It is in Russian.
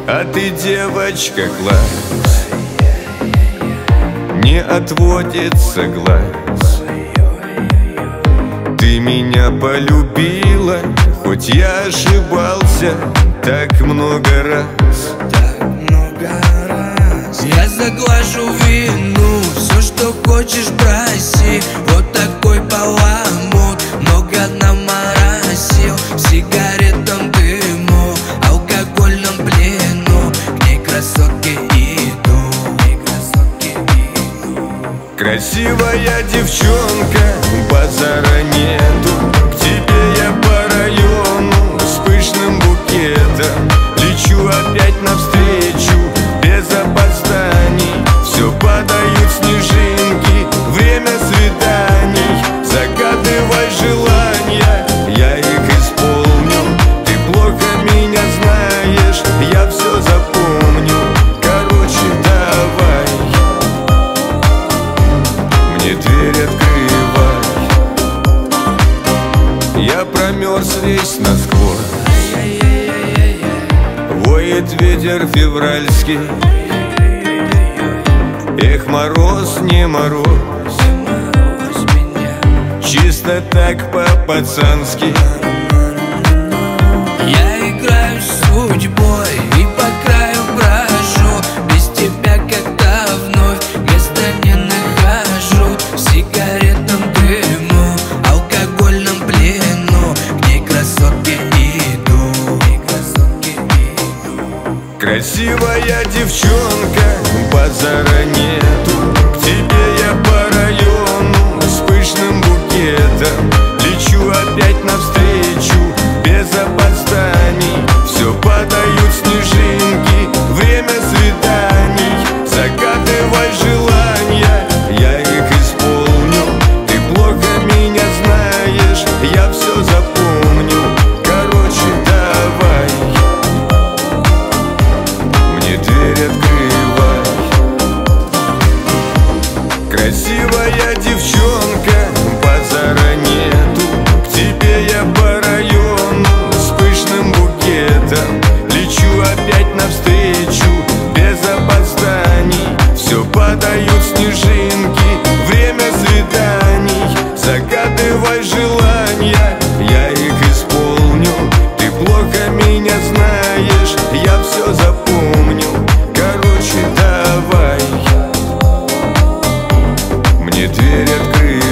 А ты, девочка, класс, не отводится глаз. Ты меня полюбила, хоть я ошибался так много раз. Я заглажу вину, все, что хочешь, проси. Вот такой баламут, много наморосил. В сигаретном дыму, алкогольном плену, к ней красотке иду. Красивая девчонка, базара нету. К тебе я по району с пышным букетом. Лечу опять навстречу, без опозданий. Все падают снежинки, время свиданий. Загадывай желания, я их исполню. Ты плохо меня знаешь, я все запомню. Короче, давай, мне дверь открывай. Я промерз весь насквозь, воет ветер февральский. Эх, мороз, не мороз, чисто так по-пацански. Я играю с судьбой и по краю брожу. Без тебя как-то вновь места не нахожу. В сигаретном дыму, алкогольном плену, к ней красотке иду. Красивая девчонка, базара нету. К тебе я по району с пышным букетом. Лечу опять навстречу, без опозданий. Все падают снежинки, время свиданий. Загадывай желания, я их исполню. Ты плохо меня знаешь, я все запомню. Короче, давай, мне дверь открывай. Красивая девчонка, базара нету. К тебе я по району с пышным букетом. Лечу опять навстречу, без опозданий. Все падают снежинки, время свиданий. Загадывай желания, я их исполню. Ты плохо меня знаешь, я все запомню. Короче, давай, мне дверь открыть.